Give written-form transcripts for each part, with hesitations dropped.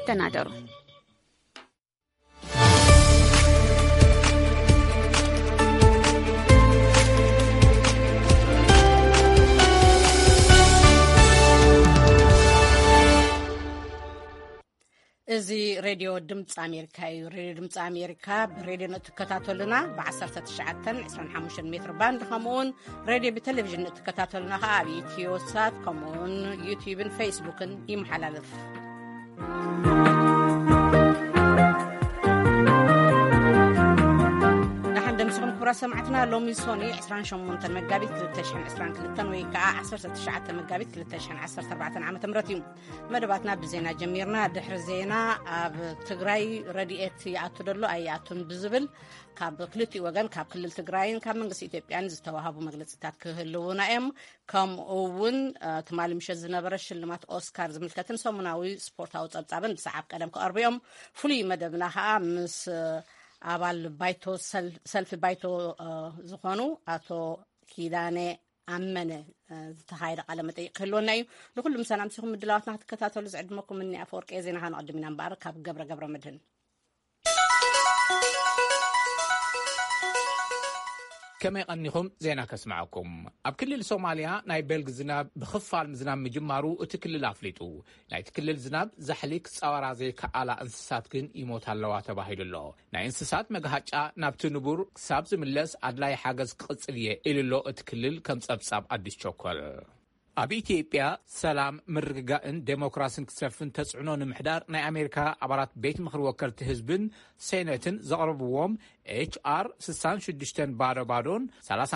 ተናደሩ እዚ ሬድዮ ድምጽ አሜሪካ እዩ። ሬድዮ ድምጽ አሜሪካ ብሬድዮ ንትከታተሉና በ1925 ሜትር ባንድ ከምኡን ሬድዮ ብቴሌቪዥን ንትከታተሉና ኣብ ኢትዮሳት ከምኡን ዩቲዩብን ፌስቡክን ይመሓላለፍ። ክብራ ሰማዕትና ሎሚ ሶኒ 28 መጋቢት 2022 ወይ ከዓ 19 መጋቢት 2014 ዓመተ ምህረት እዩ። መደባትና ብዜና ጀሚርና ድሕሪ ዜና ኣብ ትግራይ ረዲኤት ይኣቱ ደሎ ኣያቱን ብዝብል ካብ ክልቲኡ ወገን ካብ ክልል ትግራይን ካብ መንግስቲ ኢትዮጵያን ዝተዋሃቡ መግለጽታት ክህልውና እዮም። ከምኡውን ትማሊ ምሸት ዝነበረ ሽልማት ኦስካር ዝምልከትን ሰሙናዊ ስፖርታዊ ጸብጻብን ብሰዓብ ቀደም ክቐርቡ እዮም። ፍሉይ መደብና ከዓ ምስ አባል ባይቶ ሰልፍ ባይቶ ዝኾኑ አቶ ኪዳኔ አመነ ዝተኻይደ ቃለ መጠይቅ ክህልወና እዩ። ንኩሉም ሰላም ሲኹም ምድላዋትና ክትከታተሉ ዝዕድመኩም እኒ ኣፈወርቂ ዜና ክንቅድም ኢና እምበር ካብ ገብረ መድህን كما يقنيهم زينا كسمعكم أب كل الصوماليا ناي بلغ زناب بخفال مزناب مجمارو اتكلل أفليتو ناي تكلل زناب زحليك صورا زي كعلا انسسات كن يموت هاللوا تباهيل الله ناي انسسات مغهاجا نابتو نبور سابز ملس عدلاي حاجز قصرية إلي اللو اتكلل كم ساب عديش شوكول ኣብ ኢትዮጵያ ሰላም ምርግጋእን ዴሞክራሲን ክሰፍን ተጽዕኖ ንምሕዳር ናይ ኣሜሪካ ኣባላት ቤት ምክሪ ወከልቲ ህዝብን ሴኔትን ዘቕርብዎም HR 66 ባዶን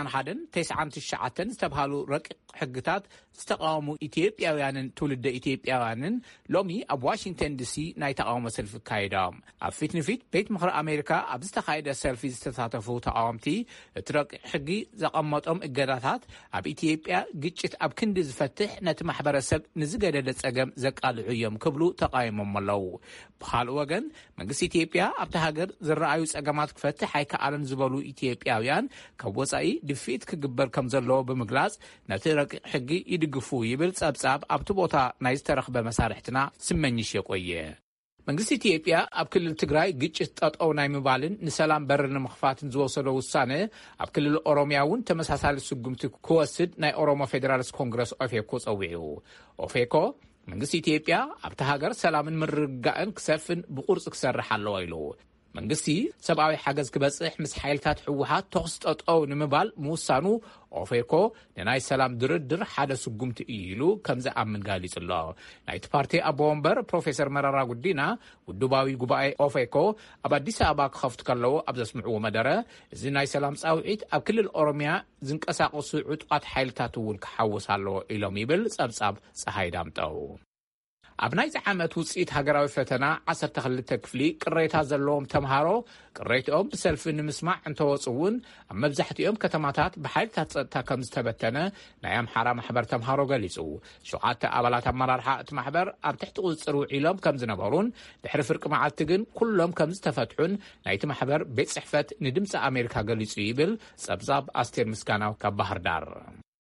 3199 ዝተባሃሉ ረቂቕ ሕግታት ዝተቃወሙ ኢትዮጵያውያንን ትውልደ ኢትዮጵያውያንን ሎሚ ኣብ ዋሽንግተን ዲሲ ናይ ተቃውሞ ሰልፊ ካይዶም። ኣብ ፊት ንፊት ቤት ምክሪ ኣሜሪካ ኣብ ዝተኻየደ ሰልፊ ዝተሳተፉ ተቃወምቲ እቲ ረቂቕ ሕጊ ዘቐመጦም እገዳታት ኣብ ኢትዮጵያ ግጭት ኣብ ክንዲ ዝፈትሕ ነቲ ማሕበረሰብ ንዝገደደ ጸገም ዘቃልዑ እዮም ክብሉ ተቃይሞም ኣለዉ። ብኻልእ ወገን መንግስቲ ኢትዮጵያ ኣብቲ ሃገር ዝረኣዩ ጸገማት ክፈትሕ ኣይከኣለን ዝበሉ ኢትዮጵያውያን ካብ ወጻኢ ድፊት ክግበር ከም ዘለዎ ብምግላጽ ነቲ ረቂቕ ሕጊ ይድግፉ ይብል ጸብጻብ ኣብቲ ቦታ ናይ ዝተረኽበ መሳርሕትና ስመኝሽ የቆየ። መንግስቲ ኢትዮጵያ ኣብ ክልል ትግራይ ግጭት ጠጠው ናይ ምባልን ንሰላም በር ንምኽፋትን ዝወሰዶ ውሳነ ኣብ ክልል ኦሮሚያ እውን ተመሳሳሊ ስጉምቲ ክወስድ ናይ ኦሮሞ ፌደራሊስት ኮንግረስ ኦፌኮ ጸዊዑ። ኦፌኮ መንግስቲ ኢትዮጵያ ኣብቲ ሃገር ሰላምን ምርግጋእን ክሰፍን ብቁርጽ ክሰርሕ ኣለዎ ኢሉ መንግስቲ ሰብኣዊ ሓገዝ ክበጽሕ ምስ ሓይልታት ሕወሓት ተኹስ ጠጠው ንምባል ምውሳኑ ኦፌኮ ንናይ ሰላም ድርድር ሓደ ስጉምቲ እዩ ኢሉ ከም ዝኣምን ገሊጹ ኣሎ። ናይቲ ፓርቲ ኣቦ ወንበር ፕሮፌሰር መረራ ጉዲና ውድባዊ ጉባኤ ኦፌኮ ኣብ ኣዲስ ኣበባ ክኸፍቱ ከለዉ ኣብ ዘስምዕዎ መደረ እዚ ናይ ሰላም ጻውዒት ኣብ ክልል ኦሮሚያ ዝንቀሳቐሱ ዕጡቓት ሓይልታት እውን ክሓውስ ኣለዎ ኢሎም ይብል ጸብጻብ ፀሓይ ዳምጠው። ኣብ ናይ ዓመት ውጽኢት ሃገራዊ ፈተና 12 ክፍሊ ቅሬታ ዘለዎም ተምሃሮ ቅሬትኦም ብሰልፊ ንምስማዕ እንተወጽውን ኣብ መብዛሕትኦም ከተማታት ብሓይልታት ጸጥታ ከም ዝተበተነ ናይ ኣምሓራ ማሕበር ተምሃሮ ገሊጹ። 7 ኣባላት ኣመራርሓ እቲ ማሕበር ኣብ ትሕቲ ቁጽር ውዒሎም ከም ዝነበሩን ድሕሪ ፍርቂ መዓልቲ ግን ኩሎም ከም ዝተፈትሑን ናይቲ ማሕበር ቤት ጽሕፈት ንድምፂ ኣሜሪካ ገሊጹ ይብል ጸብጻብ ኣስቴር ምስጋናው ካብ ባህር ዳር።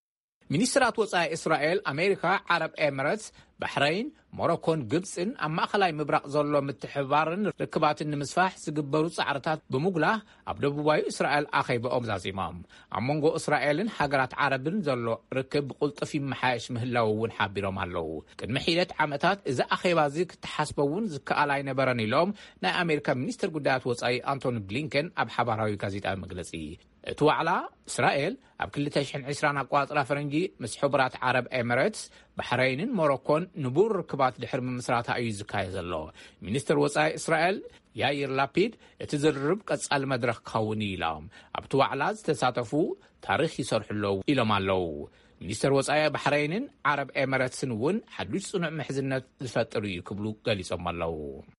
ሚኒስትራት ወጻኢ እስራኤል ኣሜሪካ ዓረብ ኤሚሬትስ ባሕረይን ሞሮኮን ግብፅን ኣብ ማእኸላይ ምብራቕ ዘሎ ምትሕብባርን ርክባትን ንምስፋሕ ዝግበሩ ጻዕርታት ብምጉላህ ኣብ ደቡባዊ እስራኤል ኣኼበኦም ዛዚሞም። ኣብ መንጎ እስራኤልን ሃገራት ዓረብን ዘሎ ርክብ ብቁልጡፍ ይመሓየሽ ምህላው እውን ሓቢሮም ኣለዉ። ቅድሚ ሒደት ዓመታት እዚ ኣኼባ እዚ ክትሓስቦ እውን ዝከኣል ኣይነበረን ኢሎም ናይ ኣሜሪካ ሚኒስትር ጉዳያት ወጻኢ አንቶኒ ብሊንከን ኣብ ሓባራዊ ጋዜጣዊ መግለጺ እቲ ዋዕላ እስራኤል ኣብ 2020 ኣቋጽራ ፈረንጂ ምስ ሕቡራት ዓረብ ኤሚሬትስ ባሕረይንን ሞሮኮን ንቡር ርክባት ድሕሪ ምምስራታ እዩ ዝካየድ ዘሎ። ሚኒስትር ወጻኢ እስራኤል ያይር ላፒድ እቲ ዝርርብ ቀጻሊ መድረኽ ክኸውን ኢሎም ኣብቲ ዋዕላ ዝተሳተፉ ታሪኽ ይሰርሑ ኣለዉ ኢሎም ኣለዉ። ሚኒስትር ወጻኢ ባሕረይንን ዓረብ ኤሚሬትስን እውን ሓዱሽ ጽኑዕ ምሕዝነት ዝፈጥሩ እዩ ክብሉ ገሊጾም ኣለዉ።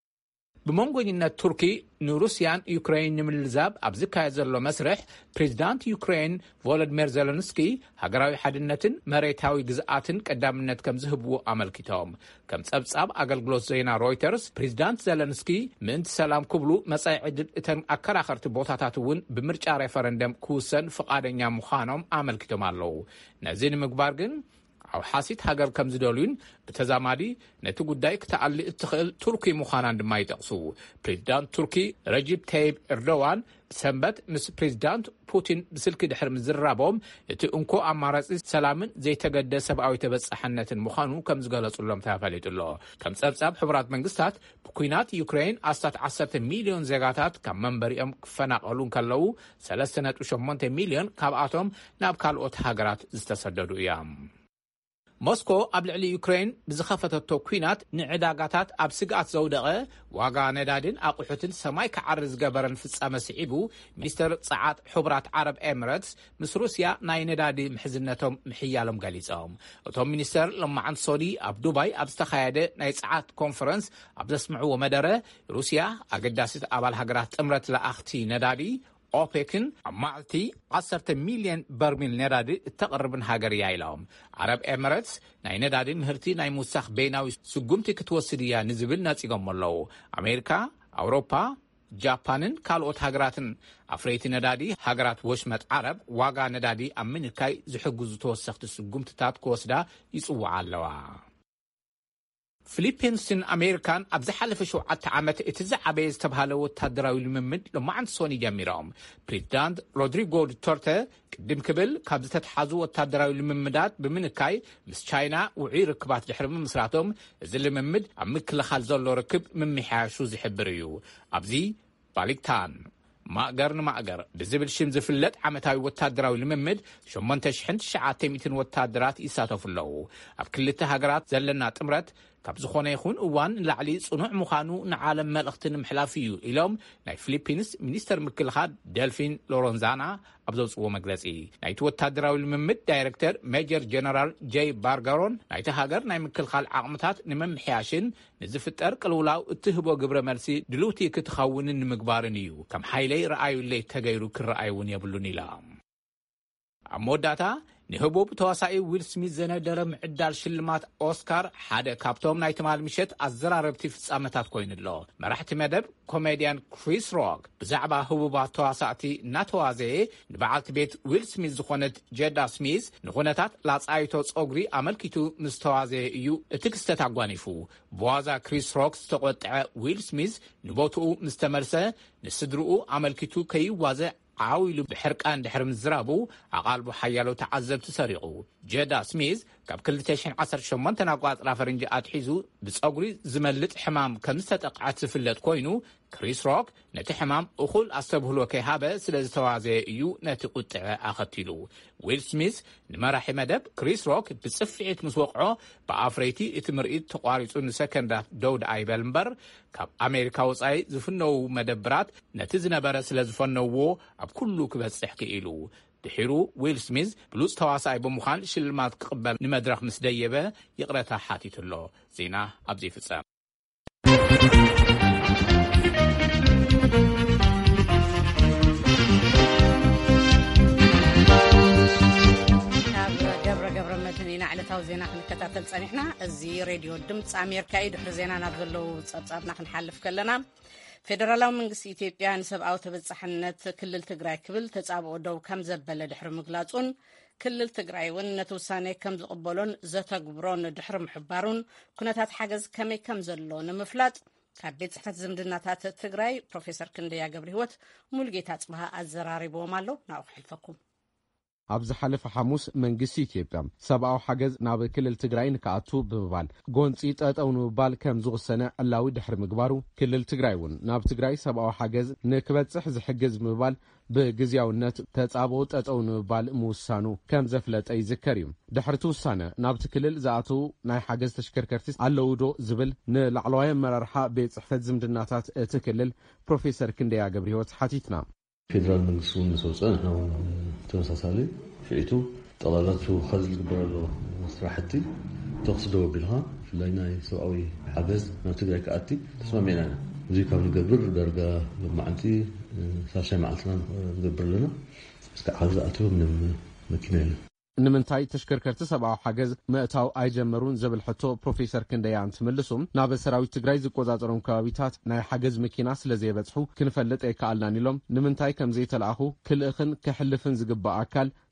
ብመንጎኝነት ቱርኪ ንሩስያን ዩክሬን ንምልዛብ ኣብ ዝካየድ ዘሎ መስርሕ ፕሬዚዳንት ዩክሬን ቮሎዲሚር ዜለንስኪ ሃገራዊ ሓድነትን መሬታዊ ግዝኣትን ቀዳምነት ከም ዝህብዎ ኣመልኪቶም። ከም ጸብጻብ ኣገልግሎት ዜና ሮይተርስ ፕሬዚዳንት ዜለንስኪ ምእንቲ ሰላም ክብሉ መጻኢ ዕድል እተን ኣከራኸርቲ ቦታታት እውን ብምርጫ ሬፈረንደም ክውሰን ፍቓደኛ ምዃኖም ኣመልኪቶም ኣለዉ። ነዚ ንምግባር ግን أو حاسيت هاجر كم زدولين بتزامادي نتوجداي كتعلي اتخل تركي مخانان دما يتقصو بريزيدنت تركي رجب تايب إردوغان سنبت مس بريزيدنت بوتين بسلك دحر مزرابهم اتي انكو امارات سلامن زي تقدس سبعوي تبصحنة مخانو كم زغلصوا لهم تافليت الله كم صبصاب حبرات منغستات بكوينات يوكرين أستات 10 مليون زيغاتات كم منبريهم فناقلون كلو 3.8 مليون كاباتهم ناب كالوت هاجرات زتسددوا ايام موسكو قبل علي يوكرين بزخفتت كوينات نعداغاتات اب سغات زودقه واغا ندادين اقحوتن سماي كعرز جبرن فصامه سعيبو مستر صعات حبرات عرب اميراتس مس روسيا ناي ندادي محزنتهم محيالهم غليصهم اتوم مينستر لما عن سودي اب دبي اب استخايده ناي صعات كونفرنس اب زسمعوا مدره روسيا اقداسيت ابال هاغرات طمرت لاختي ندادي اوبيكن معلتي 10 مليون برميل ندادي تقربن هاجر يايلهم عرب اميراتس ناي ندادي مهرتي ناي موسخ بيناوي سغمتي كتوسديا نزبل ناصيغملو امريكا اوروبا جابانن كالوت هاجراتن افريتي ندادي هاجرات وشمت عرب واغا ندادي امنكاي زحغز توسخت سغمتታት كوسدا يصوعالوا فيليبينسن أمريكان أبزحلف شو عامت اتزعبي استبهالو وتهدراوي الممد لما عند سوني جاميرهم بريزيدنت رودريغو دوتورتي قدم كبل كابزتت حازو وتهدراوي الممدات بمنكاي مس تشاينا وعي ركبات جحرم مسراتهم زي الممد أمك لخالزولو ركب من محاشو زحبريو أبزي باليكتان ماقر بزبل شمز فلت عمتاوي وتادراوي لممد شو منتش حنت شعاتي ميتن وتادرات إساتو فلو أب كلتا هاقرات زلنا تمرت كاب زخونه يخون اوان لعلي صنوع مخانو نعالم ملختن محلافيو إلهم ناي فيليبينس مينيستر مكلخاد دلفين لورنزانا أبزوز ومقلسي ناي توتادراوي الممد دايركتر ميجر جنرال جاي بارغارون ناي تهاجر ناي مكلخال عقمتات نمم حياشن نزفت أرق الولاو اتهبو قبر مرسي دلوتي كتخاون نمقبارنيو كم حيلي رأيو اللي تغيرو كالرأيون يبلوني لهم عموداتا نهبوب تواسعي ويل سميث زندر معدال شلمات أوسكار حدا كابتوم نايت مال مشت الزراربتي في صامتات كوين الله مرحت مدب كوميديان كريس روك بزعبا هبوبات تواسعتي ناتوازي نبعالت بيت ويل سميث زخونت جيدا سميث نغونتات لاصايتو صغري عملكيتو مستوازي يو اتكستت عقوانيفو بوازا كريس روك استقوطع ويل سميث نبوتو مستمرسه نسدرؤو عملكيتو كي وازع عاويلو بحرقان دحر مزرابو عقالبو حيالو تعذب تسريقو جيدا سميث كاب كل 2018 تناقواط رافرنجي اتحيزو بصغري زملط حمام كمستقعات سفلت كوينو كريس روك نتي حمام اخول استبهلو كيهابه سلاز توازي يو نتي قطع اختيلو ويل سميث نمرح مدب كريس روك بصفعت مسوقعو بافريتي اتمرئت تقاريصو سكندات دود ايبلمبر كاب امريكا وصاي زفنو مدبرات نتي زنبره سلازفنوو اب كله كبصح كيلو دحيرو ويل سميث بلوز تواساي بمخان شلمات قبل نمدرخ مسديبه يقرأها حاتيت الله زينا ابزي فصام قبر مدنينا على توزينا كنكتاتل صنيحنا ازي راديو دمص امريكا يدحر زينا نابلو صبصابنا كنحلف كلنا فدرالو منغس ኢትዮጵያ ንሰብአዊ ተበጻሕነት ክልል ትግራይ ክብል ተጻብኦ ደው ከም ዘበለ ድሕሪ ምግላጹን ክልል ትግራይ ውን ነተውሳኔ ከም ዝቕበሎን ዘተግብሮን ድሕሪ ምሕባሩን ኩነታት ሓገዝ ከመይ ከም ዘሎ ንምፍላጥ ካብ ቤት ጽሕፈት ዝምድናታት ትግራይ ፕሮፌሰር ክንደያ ገብረ ህይወት ሙልጌታ ጽባህ አዘራሪቦም ኣሎ ናው ሕልፈኩም ኣብዚ ሓለፈ ሐሙስ መንግስቲ ኢትዮጵያ ሰብአዊ ሓገዝ ናብ ክልል ትግራይ ንከኣቱ ብምባል ጎንፂ ጠጠው ንምባል ከም ዝወሰነ ዕላዊ ድሕሪ ምግባሩ ክልል ትግራይ ውን ናብ ትግራይ ሰብአዊ ሓገዝ ንክበጽሕ ዝሕግዝ ብምባል ብግዚያውነት ተጻብኦ ጠጠው ንምባል ምውሳኑ ከም ዘፍለጠ ይዝከር እዩ ድሕሪ ውሳነ ናብቲ ክልል ዝኣተው ናይ ሓገዝ ተሽከርከርቲ ኣለዉ ዶ ዝብል ንላዕለዋይ ኣመራርሓ ቤት ጽሕፈት ዝምድናታት እቲ ክልል ፕሮፌሰር ክንደያ ገብረ ህይወት ሓቲትና ፌደራል መንግስቱ ንሰውፀን ነው ተመሳሳሊ ፍኢቱ ጠላላቱ خزل ግበረሎ ስራሕቲ ተወስዶ ቢልሃ ፍላይ ናይ ሰብአዊ ሓገዝ ናብ ትግራይ ከኣቲ ተስማሚዕና እዚ ካብ ንገብር ዳርጋ ማዓንቲ ሳሻይ ማዓልትና ንገብር ለና እስከ ሓገዝ ኣቱ ምንም መኪና የለን ንምንታይ ተሽከርከርቲ ሰብአዊ ሓገዝ ምእታው ኣይጀመሩን ዝብል ሕቶ ፕሮፌሰር ክንደያ እንትምልሱም ናብ ሰራዊት ትግራይ ዝቆጻጸሮም ከባቢታት ናይ ሓገዝ መኪና ስለዘይበጽሑ ክንፈልጥ ኣይከኣልናን ኢሎም ንምንታይ ከም ዘይተላኣኹ ክልእኽን ክሕልፍን ዝግባእ ኣካል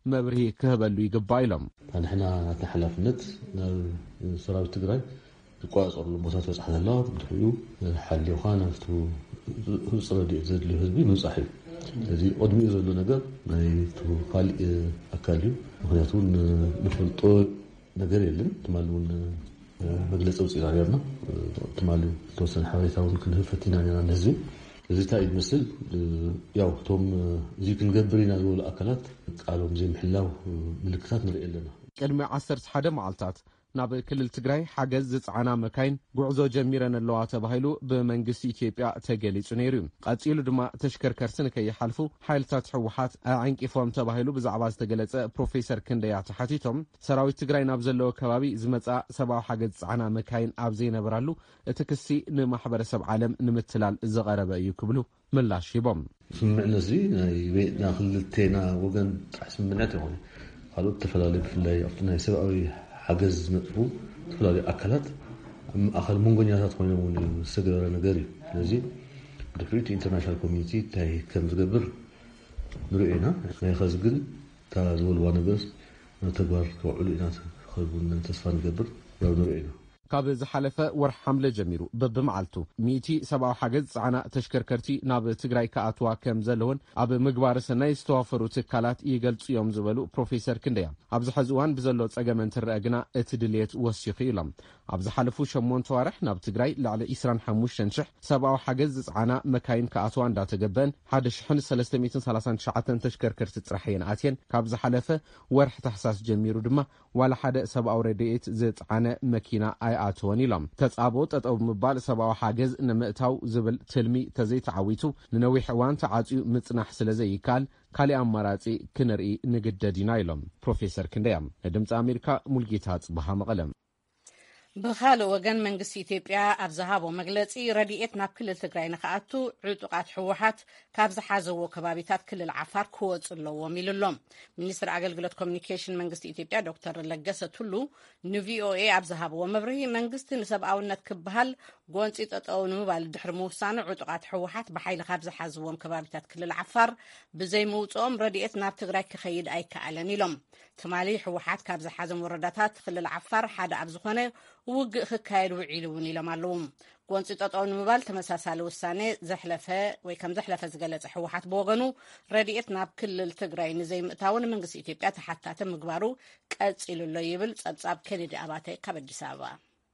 መብርሂ ክህበሉ ይግባእ ኢሎም ንሕና ተሓላፍነት ሰራዊት ትግራይ ዝቋፀረሉ ቦታታት በፅሓና ብድሕሪኡ ሓልዮኻ ናብቲ ህፁር ረድኤት ዘድልዮ ህዝቢ ምብፃሕ እዩ ስለዚ ቅድሚኡ ዘሎ ነገር ናይ ካሊእ ኣካል እዩ ምክንያቱ ንፈልጦ ነገር የለን ትማሊ እውን መግለፂ ውፅኢና ነርና ትማሊ ተወሰነ ሓበሬታ እውን ክንህብ ፈቲና ነርና ንህዝቢ እዚ እንታይ እዩ ዝመስል ያው እቶም እዚ ክንገብር ኢና ዝበሉ ኣካላት ቃሎም ዘይምሕላው ምልክታት ንርኢ ኣለና ቅድሚ 11 መዓልታት ናብ ክልል ትግራይ ሓገዝ ዝፅዓና መካይን ጉዕዞ ጀሚረን ኣለዋ ተባሂሉ ብመንግስቲ ኢትዮጵያ ተገሊጹ ነይሩ ቀፂሉ ድማ ተሽከርከርቲ ንከይሓልፉ ሓይልታት ሕወሓት ዓንቂፎም ተባሂሉ ብዛዕባ ዝተገለጸ ፕሮፌሰር ክንደያ ተሓቲቶም ሰራዊት ትግራይ ናብ ዘለዎ ከባቢ ዝመጻ ሰብኣዊ ሓገዝ ዝፅዓና መካይን ኣብ ዘይነበራሉ እቲ ክሲ ንማሕበረሰብ ዓለም ንምትላል ዝቐረበ እዩ ክብሉ ምላሽ ሂቦም ስምምዕነት እዚ ናይ ክልቴና ወገን ጥራሕ ስምምዕነት ይኾነ ካልኦት ተፈላለዩ ብፍላይ ኣብቲ ናይ ሰብኣዊ ሓገዝ ዝነጥፉ ዝተፈላለዩ ኣካላት ማእኸል መንጎኛታት ኮይኖም እውን ዝተገበረ ነገር እዩ ስለዚ ብድሕሪት ኢንተርናሽናል ኮሚኒቲ እንታይ ከም ዝገብር ንሪኦ ኢና ናይ ኸዚ ግን እታ ዝበልዋ ነገር ተግባር ክውዕሉ ኢና ክኸውን ተስፋ ንገብር ያው ንሪኦ ኢና ካብ ዝሓለፈ ወርሒ ሓምለ ጀሚሩ በብመዓልቱ 100 ሰብኣዊ ሓገዝ ፃዕና ተሽከርከርቲ ናብ ትግራይ ከኣትዋ ከም ዘለውን ኣብ ምግባር ሰናይ ዝተዋፈሩ ትካላት ይገልጹ እዮም ዝበሉ ፕሮፌሰር ክንደያ ኣብዚ ሕዚ እዋን ብዘሎ ፀገም እንትርአ ግና እቲ ድሌት ወሲኹ ኢሎም ኣብ ዝሓለፉ 8 ወርሕ ናብ ትግራይ ላዕሊ 25,000 ሰብኣዊ ሓገዝ ዝፅዓና መካይን ከኣትዋ እንዳተገበን 1339 ተሽከርከርቲ ጥራሕየን ኣትየን ካብ ዝሓለፈ ወርሒ ታሕሳስ ጀሚሩ ድማ ዋላ ሓደ ሰብኣዊ ረድኤት ዝፅዓነ መኪና ኣይኣትወን ኢሎም ተጻቦ ጠጠው ብምባል ሰብኣዊ ሓገዝ ንምእታው ዝብል ትልሚ ተዘይተዓዊቱ ንነዊሕ እዋን ተዓፅዩ ምጽናሕ ስለ ዘይካል ካሊእ ኣማራጺ ክንርኢ ንግደድ ኢና ኢሎም ፕሮፌሰር ክንደያ ንድምፂ ኣሜሪካ ሙልጌታ ጽባሃ መቐለም ብኻልእ ወገን መንግስቲ ኢትዮጵያ ኣብ ዝሃቦ መግለፂ ረድኤት ናብ ክልል ትግራይ ንኽኣቱ ዕጡቃት ሕወሓት ካብ ዝሓዘዎ ከባቢታት ክልል ዓፋር ክወፁ ኣለዎም ኢሉሎም ሚኒስትር ኣገልግሎት ኮሚኒኬሽን መንግስቲ ኢትዮጵያ ዶክተር ለገሰ ቱሉ ንቪኦኤ ኣብ ዝሃብዎ መብርሂ መንግስቲ ንሰብኣውነት ክበሃል ጎንፂ ጠጠው ንምባል ድሕሪ ምውሳኑ ዕጡቃት ሕወሓት ብሓይሊ ካብ ዝሓዝዎም ከባቢታት ክልል ዓፋር ብዘይምውፅኦም ረድኤት ናብ ትግራይ ክኸይድ ኣይከኣለን ኢሎም ትማሊ ሕወሓት ካብ ዝሓዘም ወረዳታት ክልል ዓፋር ሓደ ኣብ ዝኾነ ውግእ ክካየድ ውዒሉ እውን ኢሎም ኣለዉ ጎንፂ ጠጠው ንምባል ተመሳሳሊ ውሳኔ ዘሕለፈ ወይ ከም ዘሕለፈ ዝገለጸ ሕወሓት ብወገኑ ረድኤት ናብ ክልል ትግራይ ንዘይምእታውን መንግስቲ ኢትዮጵያ ተሓታተ ምግባሩ ቀፂሉሎ ይብል ጸብጻብ ኬኔዲ ኣባተ ካብ ኣዲስ ኣበባ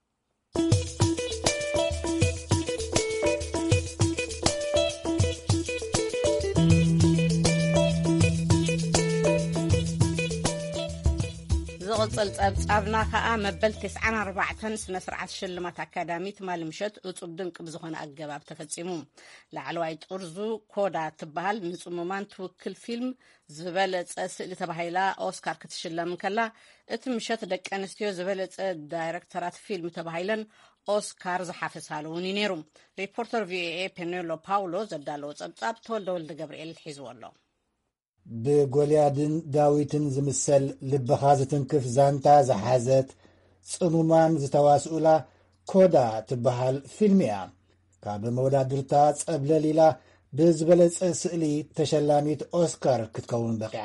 ዝቕፅል ጸብጻብና ከዓ መበል 94 ስነ ስርዓት ሽልማት ኣካዳሚ ትማሊ ምሸት እጹብ ድንቂ ብዝኾነ ኣገባብ ተፈጺሙ ላዕለዋይ ጥርዙ ኮዳ ትበሃል ንጽሙማን ትውክል ፊልም ዝበለጸ ስእሊ ተባሂላ ኦስካር ክትሽለም ከላ እቲ ምሸት ደቂ ኣንስትዮ ዝበለጸ ዳይሬክተራት ፊልም ተባሂለን ኦስካር ዝሓፈሳሉ እውን ነይሩ ሪፖርተር ቪኦኤ ፔኔሎ ፓውሎ ዘዳለዎ ጸብጻብ ተወልደ ወልደ ገብርኤል ሒዝዎ ኣሎ ብጎልያድን ዳዊትን ዝምሰል ልብኻ ዝትንክፍ ዛንታ ዝሓዘት ጽሙማን ዝተዋስኡላ ኮዳ ትበሃል ፊልም እያ ካብ መወዳድርታ ጸብለሊላ ብዝበለጸ ስእሊ ተሸላሚት ኦስካር ክትከውን በቂዓ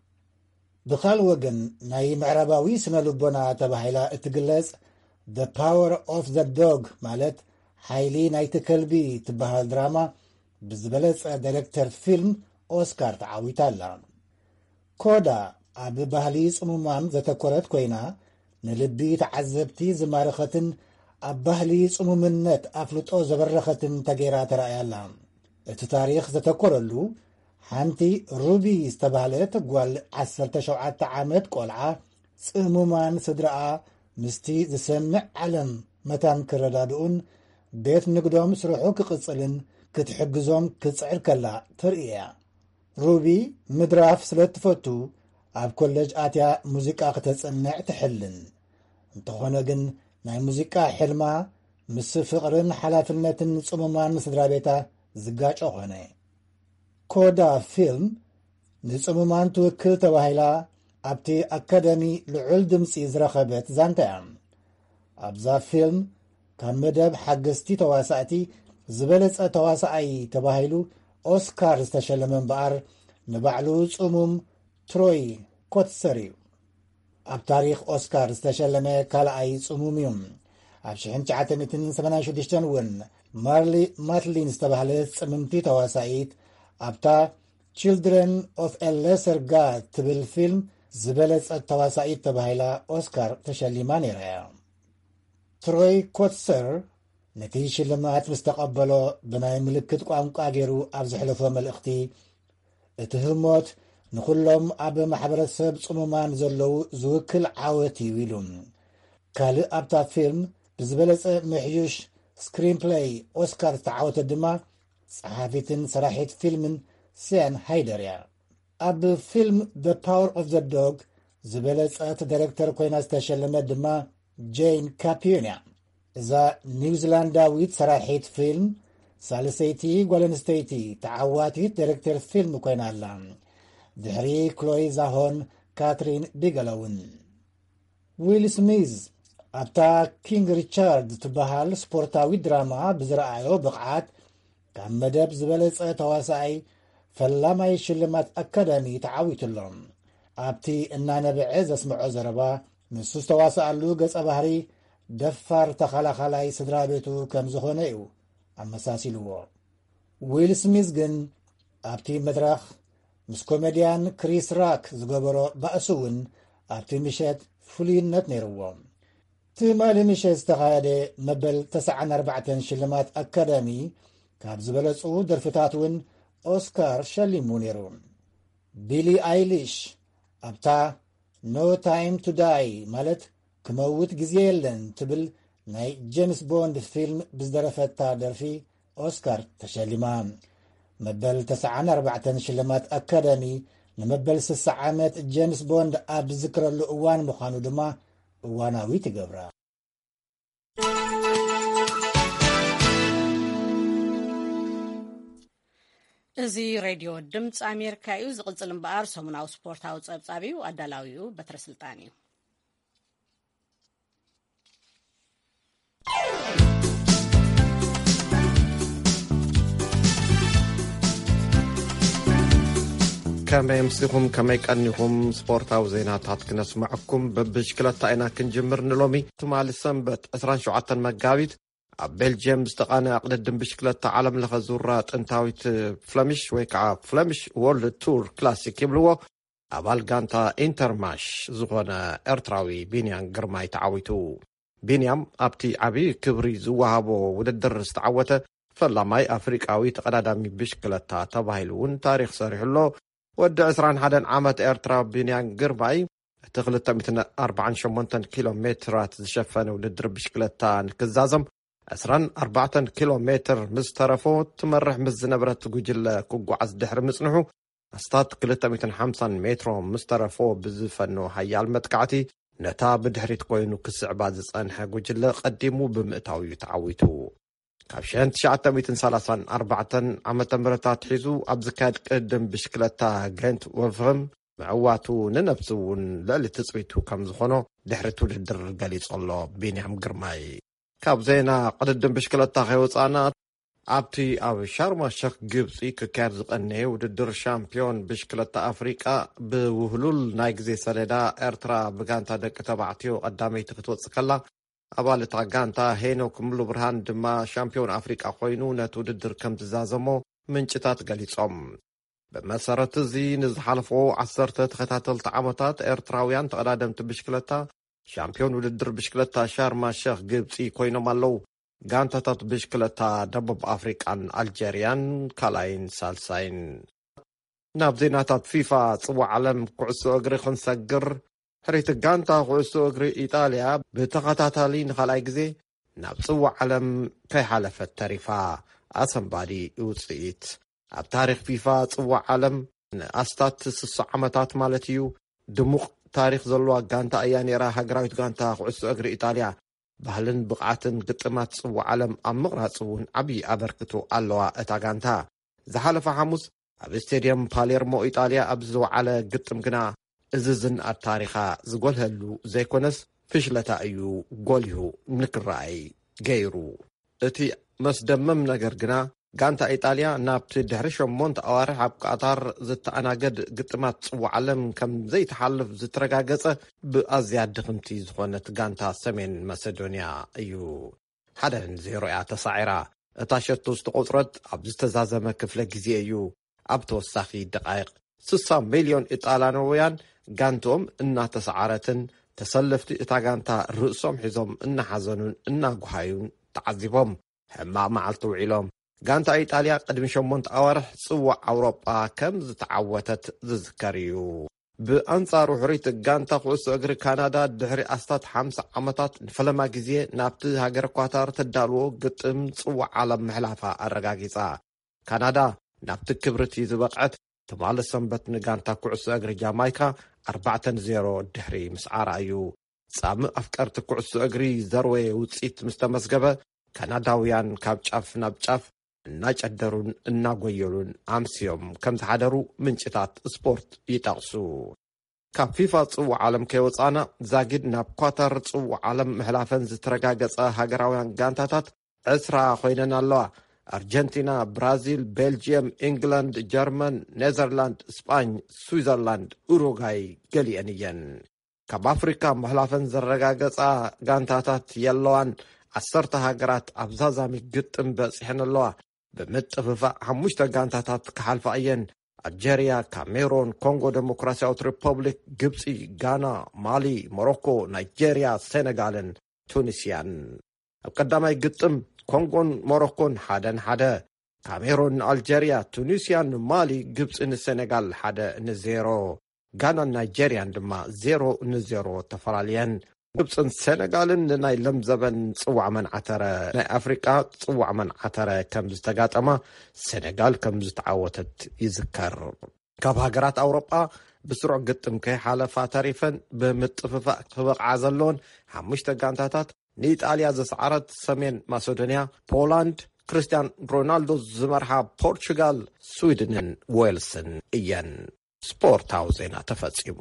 ብኻልእ ወገን ናይ ምዕራባዊ ስነ ልቦና ተባሂላ እትግለጽ The Power of the Dog ማለት ሓይሊ ናይቲ ከልቢ ትበሃል ድራማ ብዝበለጸ ዳይሬክተር ፊልም ኦስካር ተዓዊታ ኣላ ኮዳ ኣብ ባህሊ ጽሙማን ዘተኰረት ኮይና ንልቢ ተዓዘብቲ ዝማርኸትን ኣብ ባህሊ ጽሙምነት ኣፍልጦ ዘበረኸትን ተገይራ ተረእያ ኣላ እቲ ታሪኽ ዘተኰረሉ ሓንቲ ሩቢ ዝተባህለት ጓል 17 ዓመት ቈልዓ ጽሙማን ስድራኣ ምስቲ ዝሰምዕ ዓለም መታን ክረዳድኡን ቤት ንግዶም ስርሑ ክቕጽልን ክትሕግዞም ክትጽዕር ከላ ተርኢ እያ ሩቢ ምድራፍ ስለ እትፈቱ ኣብ ኮሌጅ ኣትያ ሙዚቃ ክተጸንዕ ትሕልን እንተኾነ ግን ናይ ሙዚቃ ሕልማ ምስ ፍቕርን ሓላፍነትን ጽሙማን ስድራ ቤታ ዝጋጮ ኾነ ኮዳ ፊልም ንጽሙማን ትውክል ተባሂላ ኣብቲ ኣካደሚ ልዑል ድምፂ ዝረኸበት ዛንታ እያ ኣብዛ ፊልም ካብ መደብ ሓገዝቲ ተዋሳእቲ ዝበለጸ ተዋሳኣይ ተባሂሉ ኦስካር ዝተሸለመ እምበኣር ንባዕሉ ጽሙም ትሮይ ኮትሰር እዩ ኣብ ታሪክ ኦስካር ዝተሸለመ ካልኣይ ጽሙም እዩ ኣብ 1986 እውን ማርሊ ማትሊን ዝተባህለት ጽምምቲ ተዋሳኢት ኣብታ Children of a Lesser God ትብል ፊልም ዝበለጸት ተዋሳኢት ተባሂላ ኦስካር ተሸሊማ ነይራ እያ ትሮይ ኮትሰር ነቲ ሽልማት ምስ ተቐበሎ ብናይ ምልክት ቋንቋ ገይሩ ኣብ ዝሕለፎ መልእኽቲ እቲ ህሞት ንኹሎም ኣብ ማሕበረሰብ ጽሙማን ዘለዉ ዝውክል ዓወት እዩ ኢሉ ካልእ ኣብታ ፊልም ብዝበለጸ ምሕዩሽ ስክሪንፕሌይ ኦስካር ዝተዓወተ ድማ ጸሓፊትን ሰራሒት ፊልምን ሲያን ሃይደር እያ ኣብ ፊልም The Power of the Dog ዝበለጸት ዳይሬክተር ኮይና ዝተሸለመት ድማ ጄን ካፒዮን እያ እዛ ኒውዚላንዳዊት ሰራሒት ፊልም ሳልሰይቲ ጓል ኣንስተይቲ ተዓዋቲት ዳይሬክተር ፊልም ኮይና ኣላ ድሕሪ ክሎይ ዛሆን ካትሪን ቢገሎውን ዊል ስሚዝ ኣብታ ኪንግ ሪቻርድ ትበሃል ስፖርታዊ ድራማ ብዝረኣዮ ብቕዓት ካብ መደብ ዝበለጸ ተዋሳኢ ፈላማይ ሽልማት ኣካዳሚ ተዓዊቱሎም ኣብቲ እናነበዐ ዘስምዖ ዘረባ ንሱ ዝተዋስኣሉ ገጸ ባህሪ ደፋር ተኸላኻላይ ስድራ ቤቱ ከም ዝኾነ እዩ ኣመሳሲልዎ ዊል ስሚዝ ግን ኣብቲ መድረኽ ምስ ኮሜድያን ክሪስ ራክ ዝገበሮ ባእሱ እውን ኣብቲ ምሸት ፍሉይነት ነይርዎ ትማሊ ምሸት ዝተኻየደ መበል 94 ሽልማት ኣካዳሚ ካብ ዝበለጹ ደርፍታት እውን ኦስካር ሸሊሙ ነይሩ ቢሊ ኣይሊሽ ኣብታ ኖ ታይም ቱ ዳይ ማለት ክመውት ግዜ የለን ትብል ናይ ጄምስ ቦንድ ፊልም ብዝደረፈታ ደርፊ ኦስካር ተሸሊማ መበል 94 ሽልማት ኣካዳሚ ንመበል 60 ዓመት ጄምስ ቦንድ ኣብ ዝዝክረሉ እዋን ምዃኑ ድማ እዋናዊ ትገብራ እዚ ሬድዮ ድምፂ ኣሜሪካ እዩ ዝቕጽል እምበኣር ሰሙናዊ ስፖርታዊ ጸብጻብ እዩ ኣዳላዊኡ በትረ ስልጣን እዩ ከመይ ምስኹም ከመይ ቀኒኹም ስፖርታዊ ዜናታት ክነስማዓኩም በብሽክለታ ኢና ክንጅምር ንሎሚ ትማሊ ሰንበት 27 መጋቢት ኣብ ቤልጅየም ዝተቃነ ቅድድም ብሽክለታ ዓለም ለኸ ዙራ ጥንታዊት ፍለሚሽ ወይ ከዓ ፍለሚሽ ወርልድ ቱር ክላሲክ ይብልዎ ኣባል ጋንታ ኢንተርማሽ ዝኾነ ኤርትራዊ ቢንያም ግርማይ ተዓዊቱ ቢንያም ኣብቲ ዓብዪ ክብሪ ዝወሃቦ ውድድር ዝተዓወተ ፈላማይ ኣፍሪቃዊ ተቐዳዳሚ ብሽክለታ ተባሂሉ እውን ታሪክ ሰሪሕሎ ወዲ 21 ዓመት ኤርትራ ቢንያም ግርማይ እቲ 248 ኪሎ ሜትራት ዝሸፈነ ውድድር ብሽክለታ ንክዛዘም 24 ኪሎ ሜትር ምስ ተረፎ ትመርሕ ምስ ዝነበረት ጉጅለ ክጓዓዝ ድሕሪ ምጽንሑ ኣስታት 250 ሜትሮ ምስ ተረፎ ብዝፈኖ ሃያል መጥቃዕቲ ነታ ብድሕሪት ኮይኑ ክስዕባ ዝጸንሐ ጉጅለ ቀዲሙ ብምእታዊ ተዓዊቱ ካብ 1934 ዓመተ ምህረታት ሒዙ ኣብ ዝካየድ ቅድድም ብሽክለታ ግሬንት ወልፍም ምዕዋቱ ንነብሱ እውን ልዕሊ ትጽቢቱ ከም ዝኾኖ ድሕሪ ውድድር ገሊጹሎ ቢንያም ግርማይ ካብ ዜና ቅድድም ብሽክለታ ከይወፃና ኣብቲ ኣብ ሻርማ ሸክ ግብፂ ክካየድ ዝቐነየ ውድድር ሻምፒዮን ብሽክለታ ኣፍሪቃ ብውህሉል ናይ ግዜ ሰሌዳ ኤርትራ ብጋንታ ደቂ ተባዕትዮ ቀዳመይቲ ክትወፅእ ከላ ኣባል እታ ጋንታ ሄኖክ ሙሉ ብርሃን ድማ ሻምፒዮን ኣፍሪቃ ኮይኑ ነቲ ውድድር ከም ዝዛዘሞ ምንጭታት ገሊጾም ብመሰረት እዚ ንዝሓለፎ 10 ተኸታተልቲ ዓመታት ኤርትራውያን ተቐዳደምቲ ብሽክለታ ሻምፒዮን ውድድር ብሽክለታ ሻርማ ሸክ ግብፂ ኮይኖም ኣለው ጋንታታት ብሽክለታ ደቡብ ኣፍሪቃን ኣልጀርያን ካልኣይን ሳልሳይን ናብ ዜናታት ፊፋ ጽዋዕ ዓለም ኩዕሶ እግሪ ክንሰግር ሕሪት ጋንታ ኩዕሶ እግሪ ኢጣልያ ብተኸታታሊ ንኻልኣይ ግዜ ናብ ጽዋዕ ዓለም ከይሓለፈት ተሪፋ ኣሰንባዲ ውፅኢት ኣብ ታሪክ ፊፋ ጽዋዕ ዓለም ንኣስታት 60 ዓመታት ማለት እዩ ድሙቕ ታሪክ ዘለዋ ጋንታ እያ ነራ ሃገራዊት ጋንታ ኩዕሶ እግሪ ኢጣልያ ባህልን ብቕዓትን ግጥማት ጽዋዕ ዓለም ኣብ ምቕራጽ እውን ዓብዪ ኣበርክቶ ኣለዋ እታ ጋንታ ዝሓለፈ ሐሙስ ኣብ ስቴድየም ፓሌርሞ ኢጣልያ ኣብ ዝወዓለ ግጥም ግና እዚ ዝንኣድ ታሪኻ ዝጎልሀሉ ዘይኮነስ ፍሽለታ እዩ ጎሊሁ ንክረኣይ ገይሩ እቲ መስደመም ነገር ግና ጋንታ ኢጣልያ ናብቲ ድሕሪ 8 ኣዋርሕ ኣብ ቃጣር ዝተኣናገድ ግጥማት ጽዋዕ ዓለም ከም ዘይተሓልፍ ዝተረጋገጸ ብኣዝያ ድኽምቲ ዝኾነት ጋንታ ሰሜን መሰዶንያ እዩ 1-0 ተሳዒራ እታ ሸቶ ዝተቆጽረት ኣብ ዝተዛዘመ ክፍለ ግዜ እዩ ኣብ ተወሳኺ ደቃይቕ 60 ሚልዮን ኢጣልያናውያን ጋንቶም እናተሰዓረትን ተሰለፍቲ እታ ጋንታ ርእሶም ሒዞም እናሓዘኑን እናጓሃዩን ተዓዚቦም ሕማቕ መዓልቲ ውዒሎም ጋንታ ኢጣልያ ቅድሚ 8 ኣዋርሕ ጽዋዕ ኣውሮጳ ከም ዝተዓወተት ዝዝከር እዩ ብኣንጻሩ ሕሪት ጋንታ ኩዕሶ እግሪ ካናዳ ድሕሪ ኣስታት 50 ዓመታት ንፈለማ ግዜ ናብቲ ሃገር ኳታር ተዳልዎ ግጥም ጽዋዕ ዓለም ምሕላፋ ኣረጋጊጻ ካናዳ ናብቲ ክብርቲ ዝበቕዐት ትማሊ ሰንበት ንጋንታ ኩዕሶ እግሪ ጃማይካ 4-0 ድሕሪ ምስዓራ እዩ ጻምእ ኣፍቀርቲ ኩዕሶ እግሪ ዘርዌ ውፅኢት ምስ ተመስገበ ካናዳውያን ካብ ጫፍ ናብ ጫፍ እናጨደሩን እናጎየሉን ኣምስዮም ከም ዝሓደሩ ምንጭታት ስፖርት ይጠቕሱ ካብ ፊፋ ጽዋዕ ዓለም ከይወፃና ዛጊድ ናብ ኳታር ጽዋዕ ዓለም ምሕላፈን ዝተረጋገጸ ሃገራውያን ጋንታታት 10 ኮይነን ኣለዋ ኣርጀንቲና ብራዚል ቤልጅየም ኢንግላንድ ጀርመን ኔዘርላንድ ስፓኝ ስዊዘርላንድ ኡሩጓይ ገሊአን እየን ካብ ኣፍሪካ ምሕላፈን ዘረጋገጻ ጋንታታት የለዋን 10 ሃገራት ኣብዛዛሚ ግጥም በፂሐን ኣለዋ ብምጥፍፋእ 5 ጋንታታት ክሓልፋ እየን ኣልጀርያ ካሜሮን ኮንጎ ዴሞክራሲያዊት ሪፐብሊክ ግብፂ ጋና ማሊ ሞሮኮ ናይጄርያ ሴኔጋልን ቱኒስያን ኣብ ቀዳማይ ግጥም ኮንጎን ሞሮኮን 1-1 ካሜሮን ኣልጀርያ ቱኒስያን ማሊ ግብፂ ንሴኔጋል 1-0 ጋና ናይጄርያን ድማ 0-0 ተፈላለየን ግብፅን ሴኔጋልን ናይ ለምዘበን ጽዋዕ መንዓተረ ናይ ኣፍሪቃ ጽዋዕ መንዓተረ ከም ዝተጋጠማ ሴኔጋል ከም ዝተዓወተት ይዝከር ካብ ሃገራት ኣውሮጳ ብስሩዕ ግጥም ከይሓለፋ ተሪፈን ብምጥፍፋእ ክበቕዓ ዘለዎን 5 ጋንታታት ንኢጣልያ ዘሰዓረት ሰሜን ማሴዶንያ ፖላንድ ክርስቲያን ሮናልዶ ዝመርሓ ፖርቹጋል ስዊድንን ዌልስን እየን ስፖርታዊ ዜና ተፈጺሙ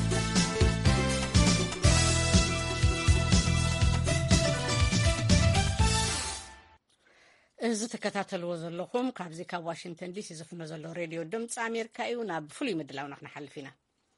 እዚ ተከታተልዎ ዘለኹም ካብዚ ካብ ዋሽንግተን ዲሲ ዝፍኖ ዘሎ ሬድዮ ድምፂ ኣሜሪካ እዩ ናብ ፍሉይ ምድላውና ክነሓልፍ ኢና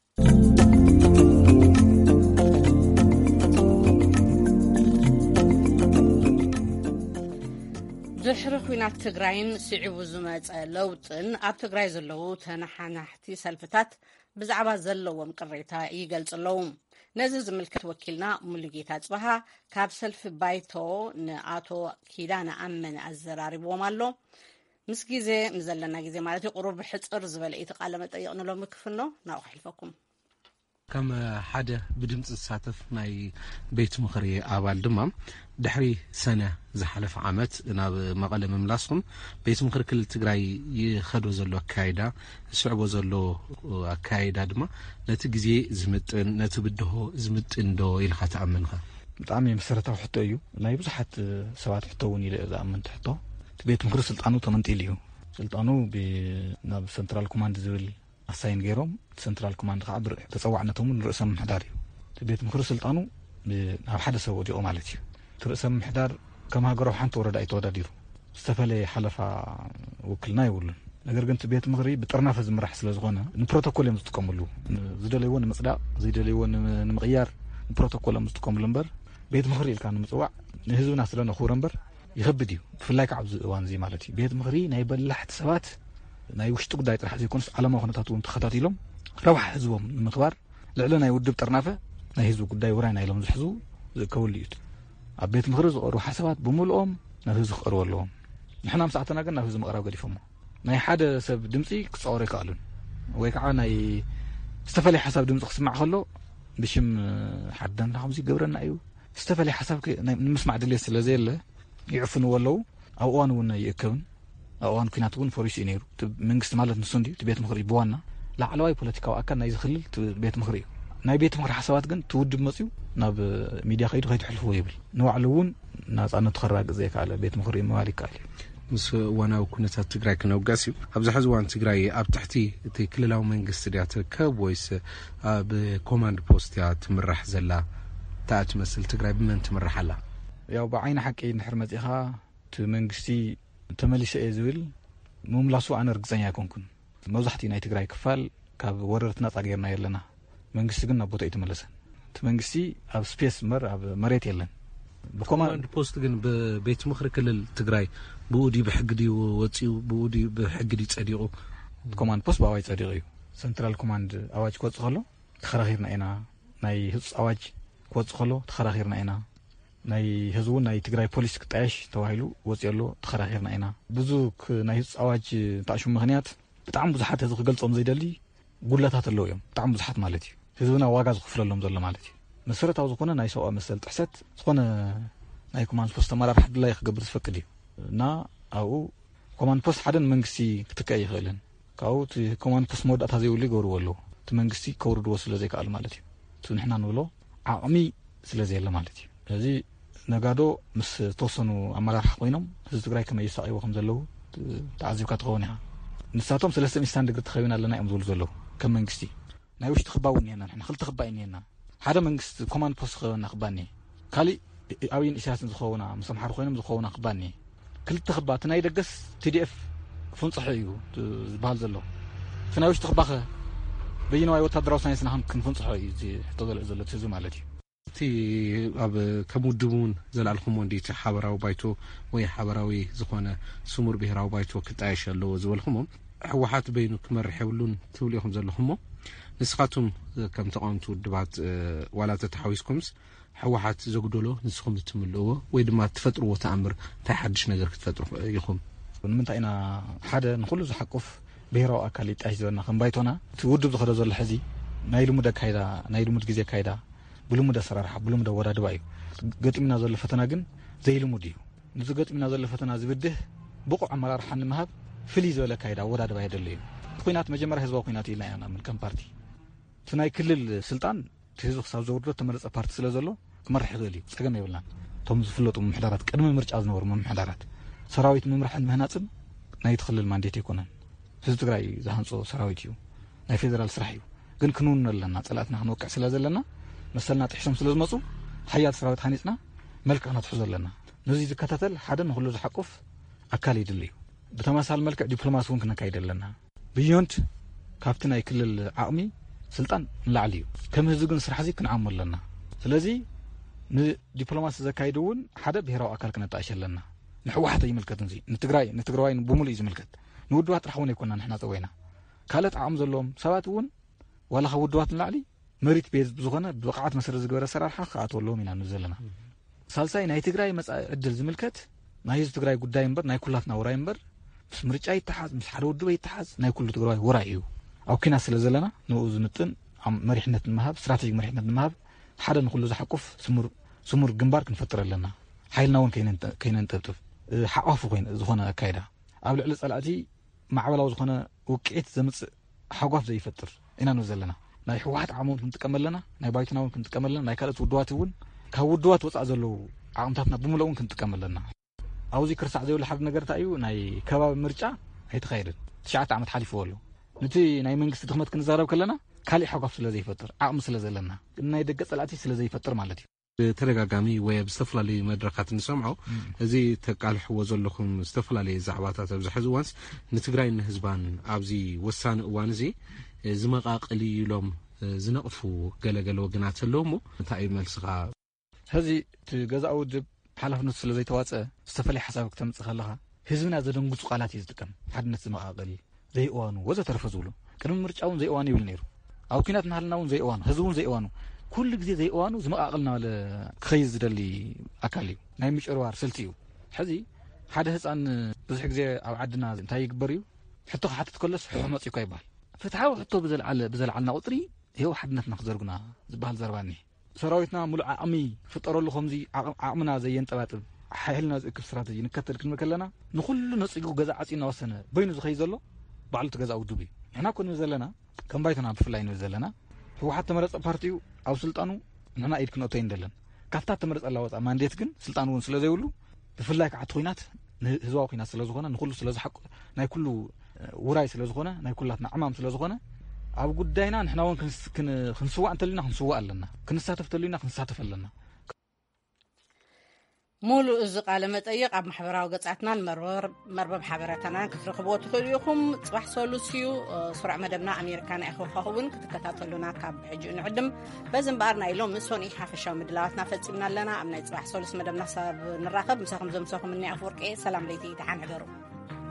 ድሕሪ ኩናት ትግራይን ስዒቡ ዝመፀ ለውጥን ኣብ ትግራይ ዘለዉ ተነሓናሕቲ ሰልፍታት ብዛዕባ ዘለዎም ቅሬታ ይገልጽ ኣለዉ ነዚ ዝምልከት ወኪልና ሙሉጌታ ጽባሃ ካብ ሰልፊ ባይቶ ንኣቶ ኪዳነ ኣመነ ኣዘራሪቦም ኣሎ ምስ ግዜ ምዘለና ግዜ ማለት ቁሩብ ሕፅር ዝበለ እቲ ቃለ መጠይቅ ንሎም ክፍኖ ናው ክሕልፈኩም ከም ሓደ ብድምጽ ዝሳተፍ ናይ ቤት ምኽሪ ኣባል ድማ ድሕሪ ሰነ ዝሓለፈ ዓመት ናብ መቐለ ምምላስኩም ቤት ምኽሪ ክልል ትግራይ ይኸዶ ዘሎ ኣካይዳ ዝስዕቦ ዘሎ ኣካይዳ ድማ ነቲ ግዜ ዝምጥን ነቲ ብድሆ ዝምጥን ዶ ኢልካ ተኣምንካ ብጣዕሚ መሰረታዊ ሕቶ እዩ ናይ ብዙሓት ሰባት ሕቶ እውን ኢለ ዝኣምን ሕቶ ቤት ምኽሪ ስልጣኑ ተመንጢል እዩ ስልጣኑ ናብ ሰንትራል ኮማንድ ዝብል ኣሳይን ገይሮም ሰንትራል ኮማንድ ከዓ ብርዕ ተፀዋዕነቶም ንርእሰ ምሕዳር እዩ ቤት ምኽሪ ስልጣኑ ናብ ሓደ ሰብ ወዲቑ ማለት እዩ ርእሰ ምሕዳር ከም ሃገራዊ ሓንቲ ወረዳ ኣይተወዳዲሩ ዝተፈለየ ሓለፋ ውክልና ይብሉን ነገር ግን ቤት ምኽሪ ብጥርናፈ ዝምራሕ ስለ ዝኾነ ንፕሮቶኮል እዮም ዝጥቀምሉ ዝደለይዎ ንምፅዳቕ ዝደለይዎ ንምቕያር ንፕሮቶኮል እዮም ዝጥቀምሉ እምበር ቤት ምኽሪ ኢልካ ንምፅዋዕ ንህዝብና ስለ ነኽብሮ እምበር ይኸብድ እዩ ብፍላይ ከዓ ኣብዚ እዋን እዚ ማለት እዩ ቤት ምኽሪ ናይ በላሕቲ ሰባት ናይ ውሽጢ ጉዳይ ጥራሕ ዘይኮንስ ዓለማዊ ኩነታት እውን ተኸታቲሎም ረብሓ ህዝቦም ንምኽባር ልዕሊ ናይ ውድብ ጥርናፈ ናይ ህዝቢ ጉዳይ ውራይ ናይሎም ዝሕዙ ዝእከብሉ እዩ ኣብ ቤት ምኽሪ ዝቐርቡ ሓሳባት ብምልኦም ናብ ህዝቢ ክቐርቡ ኣለዎም ንሕና ምስዓተና ግን ናብ ህዝቢ ምቕራብ ገዲፎሞ ናይ ሓደ ሰብ ድምፂ ክፀወር ይከኣሉን ወይ ከዓ ናይ ዝተፈለየ ሓሳብ ድምፂ ክስማዕ ከሎ ብሽም ሓደና ከምዚ ገብረና እዩ ዝተፈለየ ሓሳብ ንምስማዕ ድሌት ስለ ዘየለ ይዕፍንዎ ኣለዉ ኣብ እዋን እውን ይእከብን ኣብ እዋን ኩናት እውን ፈሪሱ እዩ ነይሩ መንግስቲ ማለት ንሱ እንዲ ቤት ምኽሪ ብዋና ላዕለዋይ ፖለቲካዊ ኣካል ናይ ዝኽልል ቤት ምኽሪ እዩ ናይ ቤት ምኽሪ ሓሳባት ግን ትውድብ መፅዩ ናብ ሚድያ ከይዱ ከይትሕልፍዎ ይብል ንባዕሉ እውን ናፃነቱ ከራግፅ ዘይከኣለ ቤት ምኽሪ ምባል ይከኣል እዩ ምስ እዋናዊ ኩነታት ትግራይ ክነውጋስ እዩ ኣብዚ ሕዚ እዋን ትግራይ ኣብ ትሕቲ እቲ ክልላዊ መንግስቲ ድያ ትርከብ ወይስ ኣብ ኮማንድ ፖስት እያ ትምራሕ ዘላ እንታይ ትመስል ትግራይ ብመን ትምራሕ ኣላ ያው ብዓይኒ ሓቂ እንድሕር መፂኻ እቲ መንግስቲ ተመሊሰ ዝብል ምምላሱ ኣነ ርግፀኛ ኣይኮንኩን መብዛሕትኡ ናይ ትግራይ ክፋል ካብ ወረርትና ጻገርና የለና መንግስቲ ግን ናብ ቦታ ይተመለሰ መንግስቲ ኣብ ስፔስ መር ኣብ መሬት የለን በኮማንድ ፖስት ግን በቤት ምክሪ ክልል ትግራይ ብኡዲ ብሕግዲ ወፂኡ ብኡዲ ብሕግዲ ጸዲቁ ኮማንድ ፖስት ባዋይ ጸዲቁ እዩ ሰንትራል ኮማንድ ኣዋጅ ኮጽኸሎ ተኸራኺርና ኢና ናይ ህጽ ኣዋጅ ኮጽኸሎ ተኸራኺርና ኢና ናይ ህዝቡ ናይ ትግራይ ፖሊስ ክጣይሽ ተዋሂሉ ወጽየሎ ተኸራኺርና ኢና ብዙ ናይ ህጽ ኣዋጅ ታሹ ምኽንያት ብጣዕሚ ብዙሓት ህዝቢ ክገልጾም ዘይደሊ ጉላታት ኣለዉ እዮም ብጣዕሚ ብዙሓት ማለት እዩ ህዝብና ዋጋ ዝኽፍለሎም ዘሎ ማለት እዩ መሰረታዊ ዝኾነ ናይ ሰብኣዊ መሰል ጥሕሰት ዝኾነ ናይ ኮማንድ ፖስት ኣመራርሓ ድላይ ክገብር ዝፈቅድ እዩ እና ኣብኡ ኮማንድ ፖስት ሓደን መንግስቲ ክትከይ ይኽእልን ካብኡ እቲ ኮማንድ ፖስት መወዳእታ ዘይብሉ ይገብርዎ ኣለዉ እቲ መንግስቲ ከውርድዎ ስለ ዘይከኣል ማለት እዩ እቲ ንሕና ንብሎ ዓቕሚ ስለ ዘየለ ማለት እዩ ስለዚ ነጋዶ ምስ ተወሰኑ ኣመራርሓ ኮይኖም ህዝቢ ትግራይ ከመይ ይሳቂዎ ከም ዘለዉ ተዓዚብካ ትኸውን ኢኻ ንሳቶም 300 ዲግሪ ተኸቢና ኣለና እዮም ዝብሉ ዘለዉ ከም መንግስቲ ናይ ውሽጢ ክባው እኒአና ንሕና ክልተ ክባእ እኒአና ሓደ መንግስቲ ኮማንድ ፖስት ክኸውና ክባኒ ካሊእ ኣብይን ኢሳያስን ዝኸውና ምስ ኣምሓሩ ኮይኖም ዝኸውና ክባኒ ክልተ ክባእ ናይ ደገስ TDF ፍንፅሕ እዩ ዝበሃል ዘሎ እቲ ናይ ውሽጢ ክባኸ በይናዋይ ወታደራዊ ሳይንስና ክንፍንፅሖ እዩ እዚ ሕቶ ዘልዕ ዘሎ ትህዝቢ ማለት እዩ እቲ ኣብ ከም ውድቡን ዘላልኹም ወንዲቲ ሓበራዊ ባይቶ ወይ ሓበራዊ ዝኾነ ስሙር ብሄራዊ ባይቶ ክጣየሽ ኣለዎ ዝበልኹሞ ሕወሓት በይኑ ክመርሕ የብሉን ትብሉ ኢኹም ዘለኹሞ ንስኻቱም ከም ተቃውምቲ ውድባት ዋላ ተተሓዊስኩምስ ሕወሓት ዘጉደሎ ንስኹም ትምልእዎ ወይ ድማ ትፈጥርዎ ተኣምር እንታይ ሓድሽ ነገር ክትፈጥሩ ኢኹም ንምንታይ ኢና ሓደ ንኩሉ ዝሓቁፍ ብሄራዊ ኣካል ይጣይሽ ዝበልና ከም ባይቶና እቲ ውድብ ዝኸደ ዘሎ ሕዚ ናይ ልሙድ ኣካይዳ ናይ ልሙድ ግዜ ካይዳ ብልሙድ ኣሰራርሓ ብልሙድ ኣወዳድባ እዩ ገጢምና ዘሎ ፈተና ግን ዘይልሙድ እዩ ንዚ ገጢምና ዘሎ ፈተና ዝብድህ ብቑዕ ኣመራርሓ ንምሃብ ፍልይ ዝበለ ካይዳ ኣወዳድባ የደሊ እዩ ኩናት መጀመርያ ህዝባዊ ኩናት ኢልና ኢና ንኣምን ከም ፓርቲ እቲ ናይ ክልል ስልጣን እቲ ህዝቢ ክሳብ ዘውርዶ ተመረፀ ፓርቲ ስለ ዘሎ ክመርሕ ይኽእል እዩ ፀገም የብልና እቶም ዝፍለጡ ምምሕዳራት ቅድሚ ምርጫ ዝነበሩ ምምሕዳራት ሰራዊት ምምራሕን ምህናፅን ናይ ትኽልል ማንዴት ኣይኮነን ህዝቢ ትግራይ ዝሃንፆ ሰራዊት እዩ ናይ ፌደራል ስራሕ እዩ ግን ክንውን ኣለና ፀላእትና ክንወቅዕ ስለ ዘለና መሰልና ጥሒሶም ስለ ዝመፁ ሓያል ሰራዊት ሃኒፅና መልክዕ ነትሕዞ ኣለና ነዚ ዝከታተል ሓደ ንኩሉ ዝሓቁፍ ኣካል ይድሊ እዩ ብተመሳሳሊ መልክዕ ዲፕሎማሲ እውን ክነካይድ ኣለና ብዮንት ካብቲ ናይ ክልል ዓቕሚ ስልጣን ንላዕሊ እዩ ከም ህዝቢ ግን ስራሕ እዚ ክንዓሙ ኣለና ስለዚ ንዲፕሎማሲ ዘካይድ እውን ሓደ ብሄራዊ ኣካል ክነጣይሽ ኣለና ንሕወሓት ይምልከት እንዚ ንትግራዋይ ብሙሉእ እዩ ዝምልከት ንውድባት ጥራሕ እውን ኣይኮንና ንሕና ፀወይና ካልኦት ዓቕሚ ዘለዎም ሰባት እውን ዋላ ካብ ውድባት ንላዕሊ መሪት ቤዝ ዝኾነ ብቕዓት መሰረት ዝገበረ ኣሰራርሓ ክኣትወለዎም ኢና ንብል ዘለና ሳልሳይ ናይ ትግራይ መጻኢ ዕድል ዝምልከት ናይ ህዝቢ ትግራይ ጉዳይ እምበር ናይ ኩላትና ውራይ እምበር ምስ ምርጫ ይተሓዝ ምስ ሓደ ውድብ ይተሓዝ ናይ ኩሉ ትግራዋይ ውራይ እዩ ኣብ ኩናት ስለ ዘለና ንኡ ዝምጥን መሪሕነት ንምሃብ ስትራቴጂክ መሪሕነት ንምሃብ ሓደ ንኩሉ ዝሓቁፍ ስሙር ግንባር ክንፈጥር ኣለና ሓይልና እውን ከይነንጥብጥብ ሓቋፉ ኮይነ ዝኾነ ኣካይዳ ኣብ ልዕሊ ፀላእቲ ማዕበላዊ ዝኾነ ውቅዒት ዘምፅእ ሓጓፍ ዘይፈጥር ኢና ንብል ዘለና ናይ ሕወሓት ዓቕሚ ክንጥቀም ኣለና ናይ ባይትና እውን ክንጥቀም ኣለና ናይ ካልኦት ውድባት እውን ካብ ውድባት ወፃእ ዘለዉ ዓቕምታትና ብምሉእ እውን ክንጥቀም ኣለና ኣብዚ ክርሳዕ ዘይብሉ ሓደ ነገር እንታይ እዩ ናይ ከባቢ ምርጫ ኣይተኻየድን 9 ዓመት ሓሊፍዎ ኣሎ ነቲ ናይ መንግስቲ ድኽመት ክንዛረብ ከለና ካሊእ ሓጓፍ ስለ ዘይፈጥር ዓቕሚ ስለ ዘለና ናይ ደገ ፀላእቲ ስለ ዘይፈጥር ማለት እዩ ብተደጋጋሚ ወይ ብዝተፈላለዩ መድረካት ንሰምዖ እዚ ተቃልሕዎ ዘለኹም ዝተፈላለዩ ዛዕባታት ኣብዚ ሕዚ እዋንስ ንትግራይ ንህዝባን ኣብዚ ወሳኒ እዋን እዚ ዝመቃቅሊ ኢሎም ዝነቕፉ ገለገለ ወግናት ኣለዎ እሞ እንታይ እዩ መልስኻ ሕዚ እቲ ገዛኢ ውድብ ሓላፍነቱ ስለ ዘይተዋፅአ ዝተፈላለየ ሓሳብ ክተምፅእ ከለኻ ህዝብና ዘደንግፁ ቃላት እዩ ዝጥቀም ሓድነት ዝመቃቅል ዘይእዋኑ ወዘተረፈ ዝብሉ ቅድሚ ምርጫ እውን ዘይእዋኑ ይብል ነይሩ ኣብ ኩናት ናሃልና እውን ዘይእዋኑ ህዝቢ እውን ዘይእዋኑ ኩሉ ግዜ ዘይእዋኑ ዝመቃቅልና በለ ክኸይድ ዝደሊ ኣካል እዩ ናይ ምጭርዋር ስልቲ እዩ ሕዚ ሓደ ህፃን ብዙሕ ግዜ ኣብ ዓድና እንታይ ይግበር እዩ ሕቶ ክሓትት ከሎስ ሕሑ መፂኡካ ይበሃል ፍትሓዊ ሕቶ ብዘለዓልና ቁፅሪ ይኸው ሓድነትና ክዘርጉና ዝበሃል ዘረባኒ ሰራዊትና ሙሉእ ዓቕሚ ፍጠረሉ ከምዚ ዓቕምና ዘየንጠባጥብ ሓይልና ዝእክብ ስትራቴጂ ንከተል ክንብል ከለና ንኩሉ ነፂጉ ገዛ ዓፂና ወሰነ በይኑ ዝኸይድ ዘሎ ባዕሉ ትገዛ ውድብ እዩ ንሕና ኮ ንብል ዘለና ከም ባይቶና ብፍላይ ንብል ዘለና ሕወሓት ተመረፀ ፓርቲ እዩ ኣብ ስልጣኑ ንሕና ኢድ ክንእቶ ይንደለን ካብታ ተመረፀላ ወፃ ማንዴት ግን ስልጣን እውን ስለ ዘይብሉ ብፍላይ ከዓቲ ኩናት ህዝባዊ ኩናት ስለ ዝኾነ ንኩሉ ስለ ዝሓቁ ናይ ኩሉ ውራይ ስለ ዝኾነ ናይ ኩላትና ዕማም ስለ ዝኾነ ኣብ ጉዳይና ንሕና እውን ክንስዋዕ እንተልና ክንስዋዕ ኣለና ክንሳተፍ እንተልና ክንሳተፍ ኣለና ሙሉእ እዚ ቃለ መጠይቕ ኣብ ማሕበራዊ ገጻትናን መርበብ ሓበሬታናን ክትረኽብዎ ትኽእሉ ኢኹም። ጽባሕ ሰሉስ እዩ ስሩዕ መደብና ኣሜሪካና ኢኹም ክትከታተሉና ካብ ሕጂ ንዕድም በዚ እምበኣር ናይ ሎሚ ሶኒ ሓፈሻዊ ምድላዋትና ፈጺምና ኣለና። ኣብ ናይ ጽባሕ ሰሉስ መደብና ሳብ ንራኸብ ምሳኹም ዘምሰኹም እኒ ኣፍወርቄ ሰላም ለይቲ ተሓንሕደሩ